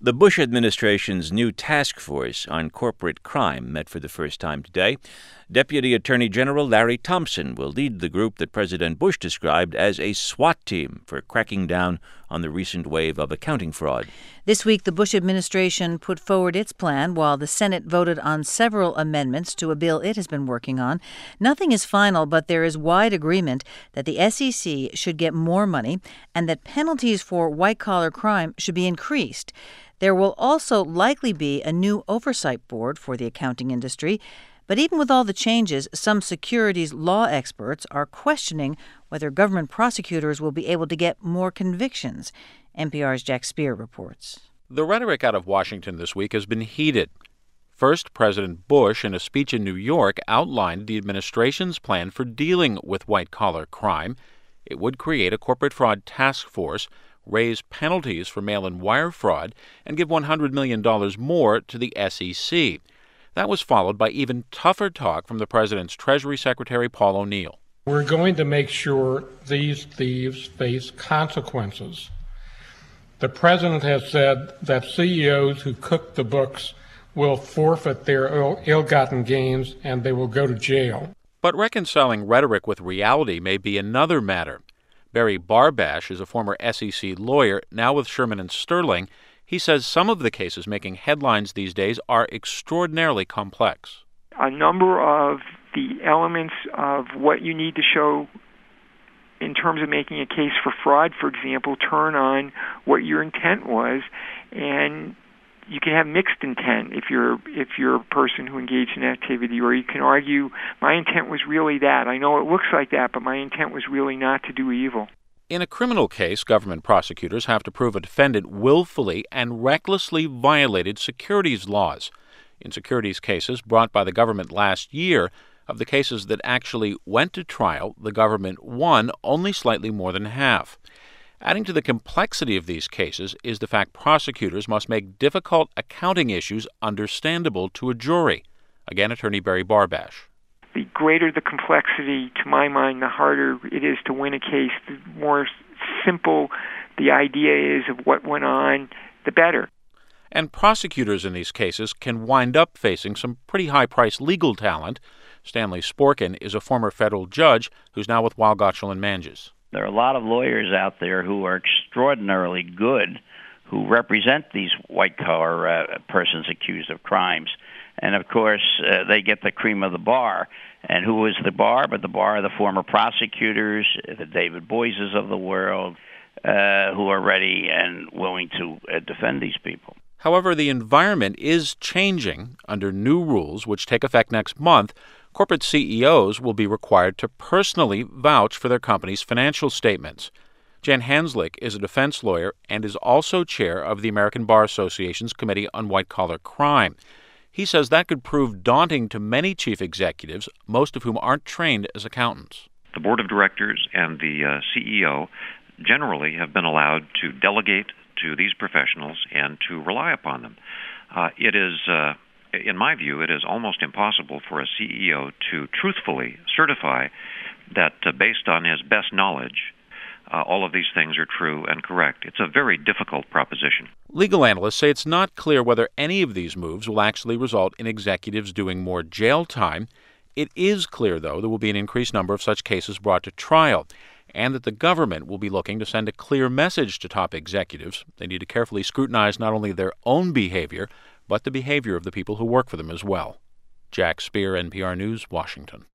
The Bush administration's new task force on corporate crime met for the first time today. Deputy Attorney General Larry Thompson will lead the group that President Bush described as a SWAT team for cracking down on the recent wave of accounting fraud. This week, the Bush administration put forward its plan while the Senate voted on several amendments to a bill it has been working on. Nothing is final, but there is wide agreement that the SEC should get more money and that penalties for white-collar crime should be increased. There will also likely be a new oversight board for the accounting industry. But even with all the changes, some securities law experts are questioning whether government prosecutors will be able to get more convictions. NPR's Jack Speer reports. The rhetoric out of Washington this week has been heated. First, President Bush, in a speech in New York, outlined the administration's plan for dealing with white-collar crime. It would create a corporate fraud task force, raise penalties for mail-in wire fraud, and give $100 million more to the SEC. That was followed by even tougher talk from the president's Treasury Secretary Paul O'Neill. We're going to make sure these thieves face consequences. The president has said that CEOs who cook the books will forfeit their ill-gotten gains and they will go to jail. But reconciling rhetoric with reality may be another matter. Barry Barbash is a former SEC lawyer, now with Sherman & Sterling. He says some of the cases making headlines these days are extraordinarily complex. A number of the elements of what you need to show in terms of making a case for fraud, for example, turn on what your intent was, and you can have mixed intent if you're a person who engaged in activity, or you can argue, my intent was really that. I know it looks like that, but my intent was really not to do evil. In a criminal case, government prosecutors have to prove a defendant willfully and recklessly violated securities laws. In securities cases brought by the government last year, of the cases that actually went to trial, the government won only slightly more than half. Adding to the complexity of these cases is the fact prosecutors must make difficult accounting issues understandable to a jury. Again, Attorney Barry Barbash. The greater the complexity, to my mind, the harder it is to win a case. The more simple the idea is of what went on, the better. And prosecutors in these cases can wind up facing some pretty high-priced legal talent. Stanley Sporkin is a former federal judge who's now with Weil, Gotshal & Manges. There are a lot of lawyers out there who are extraordinarily good, who represent these white-collar persons accused of crimes. And, of course, they get the cream of the bar. And who is the bar? But the bar are the former prosecutors, the David Boyces of the world, who are ready and willing to defend these people. However, the environment is changing. Under new rules, which take effect next month, corporate CEOs will be required to personally vouch for their company's financial statements. Jan Hanslick is a defense lawyer and is also chair of the American Bar Association's Committee on White-Collar Crime. He says that could prove daunting to many chief executives, most of whom aren't trained as accountants. The board of directors and the CEO generally have been allowed to delegate to these professionals and to rely upon them. It is, in my view, it is almost impossible for a CEO to truthfully certify that based on his best knowledge, all of these things are true and correct. It's a very difficult proposition. Legal analysts say it's not clear whether any of these moves will actually result in executives doing more jail time. It is clear, though, there will be an increased number of such cases brought to trial, and that the government will be looking to send a clear message to top executives. They need to carefully scrutinize not only their own behavior, but the behavior of the people who work for them as well. Jack Speer, NPR News, Washington.